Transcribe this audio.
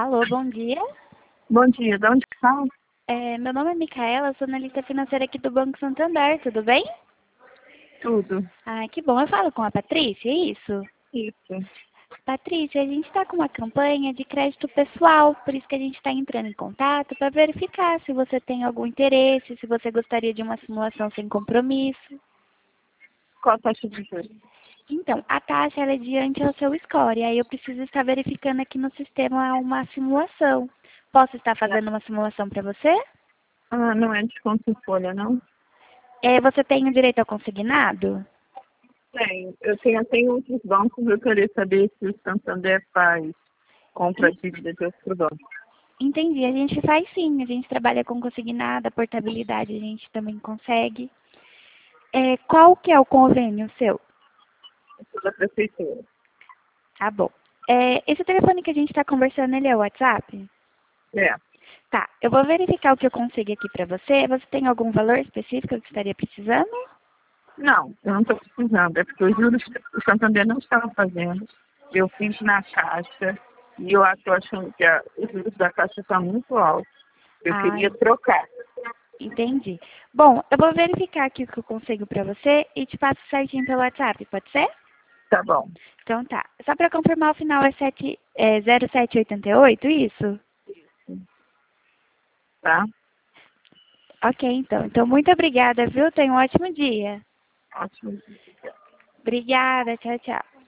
Alô, bom dia. Bom dia, de onde que fala? Meu nome é Micaela, sou analista financeira aqui do Banco Santander, tudo bem? Tudo. Ah, que bom, eu falo com a Patrícia, é isso? Isso. Patrícia, a gente está com uma campanha de crédito pessoal, por isso que a gente está entrando em contato para verificar se você tem algum interesse, se você gostaria de uma simulação sem compromisso. Qual a taxa de juros? Então, a taxa ela é diante ao seu score, aí eu preciso estar verificando aqui no sistema uma simulação. Posso estar fazendo uma simulação para você? Ah, não é desconto em folha, não? Você tem o direito ao consignado? Eu tenho outros bancos, eu queria saber se o Santander faz compra dívida de outro banco. Entendi, a gente faz sim, a gente trabalha com consignada, portabilidade a gente também consegue. Qual que é o convênio seu? Eu sou da prefeitura. Tá bom. Esse telefone que a gente está conversando, ele é o WhatsApp? É. Tá, eu vou verificar o que eu consigo aqui para você. Você tem algum valor específico que estaria precisando? Não, eu não estou precisando. É porque os juros o Santander não estava fazendo. Eu fiz na Caixa e eu estou achando que os juros da Caixa estão muito altos. Eu Ah, queria trocar. entendi. Bom, eu vou verificar aqui o que eu consigo para você e te passo certinho pelo WhatsApp, pode ser? Tá bom. Então tá. Só para confirmar, o final é 0788, isso? Tá? Ok, então. Então, muito obrigada, viu? Tenha um ótimo dia. Ótimo. Obrigada. Tchau, tchau.